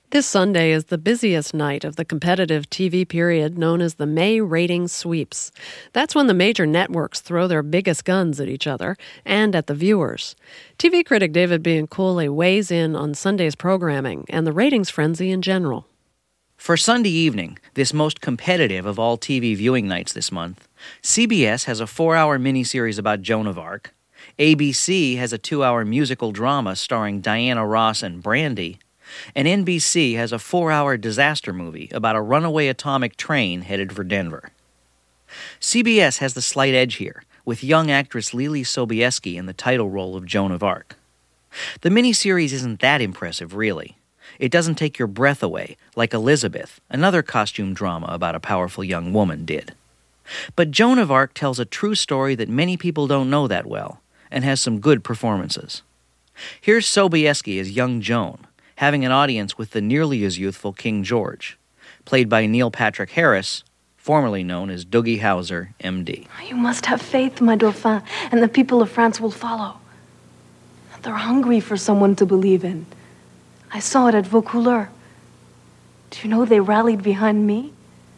This Sunday is the busiest night of the competitive TV period known as the May ratings sweeps. That's when the major networks throw their biggest guns at each other and at the viewers. TV critic David Bianculli weighs in on Sunday's programming and the ratings frenzy in general. For Sunday evening, this most competitive of all TV viewing nights this month, CBS has a 4-hour miniseries about Joan of Arc, ABC has a 2-hour musical drama starring Diana Ross and Brandy, and NBC has a 4-hour disaster movie about a runaway atomic train headed for Denver. CBS has the slight edge here, with young actress Leelee Sobieski in the title role of Joan of Arc. The miniseries isn't that impressive, really. It doesn't take your breath away, like Elizabeth, another costume drama about a powerful young woman, did. But Joan of Arc tells a true story that many people don't know that well, and has some good performances. Here's Sobieski as young Joan, having an audience with the nearly as youthful King George, played by Neil Patrick Harris, formerly known as Doogie Howser, M.D. You must have faith, my Dauphin, and the people of France will follow. They're hungry for someone to believe in. I saw it at Vaucouleurs. Do you know they rallied behind me?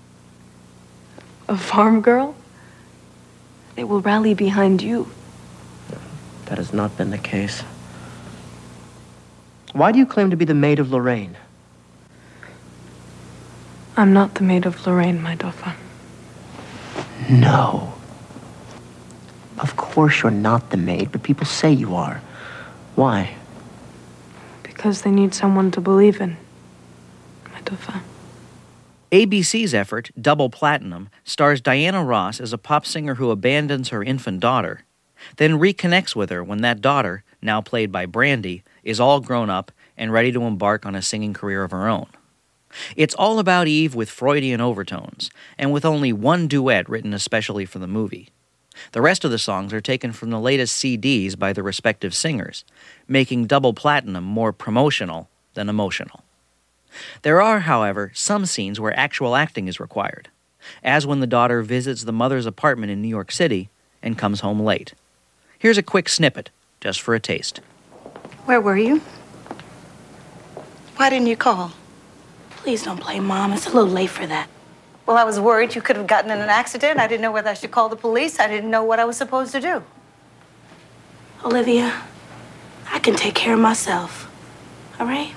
A farm girl? They will rally behind you. That has not been the case. Why do you claim to be the maid of Lorraine? I'm not the maid of Lorraine, my Dauphin. No. Of course you're not the maid, but people say you are. Why? Because they need someone to believe in, my Dauphin. ABC's effort, Double Platinum, stars Diana Ross as a pop singer who abandons her infant daughter, then reconnects with her when that daughter, now played by Brandy, is all grown up and ready to embark on a singing career of her own. It's all about Eve with Freudian overtones, and with only one duet written especially for the movie. The rest of the songs are taken from the latest CDs by the respective singers, making Double Platinum more promotional than emotional. There are, however, some scenes where actual acting is required, as when the daughter visits the mother's apartment in New York City and comes home late. Here's a quick snippet, just for a taste. Where were you? Why didn't you call? Please don't play, Mom. It's a little late for that. Well, I was worried you could have gotten in an accident. I didn't know whether I should call the police. I didn't know what I was supposed to do. Olivia, I can take care of myself. All right?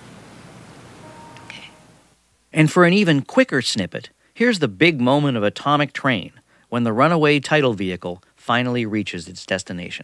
Okay. And for an even quicker snippet, here's the big moment of Atomic Train, when the runaway title vehicle finally reaches its destination.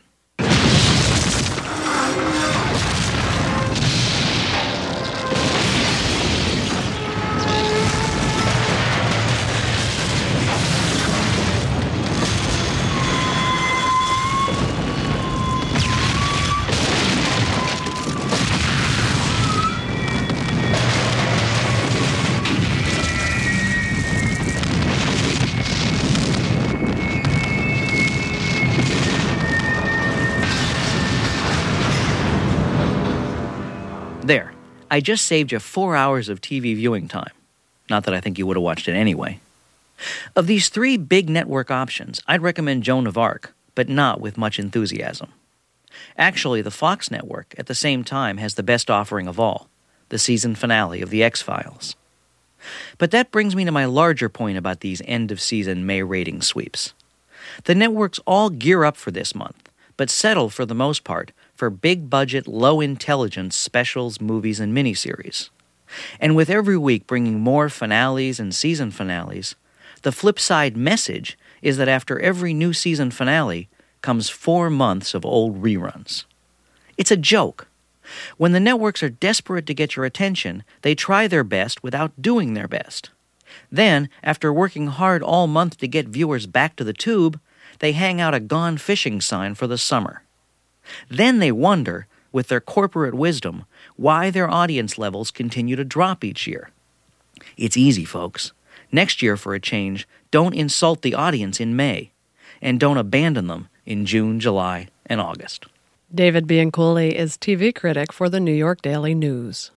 There, I just saved you 4 hours of TV viewing time. Not that I think you would have watched it anyway. Of these 3 big network options, I'd recommend Joan of Arc, but not with much enthusiasm. Actually, the Fox network, at the same time, has the best offering of all, the season finale of The X-Files. But that brings me to my larger point about these end-of-season May ratings sweeps. The networks all gear up for this month, but settle, for the most part, for big-budget, low-intelligence specials, movies, and miniseries. And with every week bringing more finales and season finales, the flip side message is that after every new season finale comes 4 months of old reruns. It's a joke. When the networks are desperate to get your attention, they try their best without doing their best. Then, after working hard all month to get viewers back to the tube, they hang out a gone fishing sign for the summer. Then they wonder, with their corporate wisdom, why their audience levels continue to drop each year. It's easy, folks. Next year, for a change, don't insult the audience in May, and don't abandon them in June, July, and August. David Bianculli is TV critic for the New York Daily News.